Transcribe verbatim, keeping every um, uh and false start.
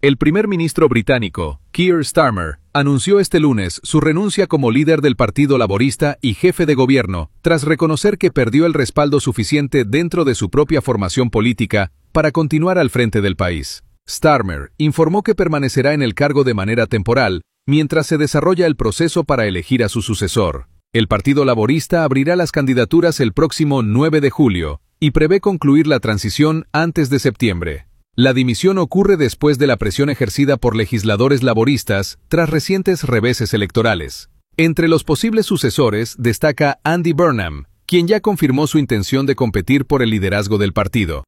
El primer ministro británico, Keir Starmer, anunció este lunes su renuncia como líder del Partido Laborista y jefe de gobierno, tras reconocer que perdió el respaldo suficiente dentro de su propia formación política para continuar al frente del país. Starmer informó que permanecerá en el cargo de manera temporal, mientras se desarrolla el proceso para elegir a su sucesor. El Partido Laborista abrirá las candidaturas el próximo nueve de julio y prevé concluir la transición antes de septiembre. La dimisión ocurre después de la presión ejercida por legisladores laboristas tras recientes reveses electorales. Entre los posibles sucesores destaca Andy Burnham, quien ya confirmó su intención de competir por el liderazgo del partido.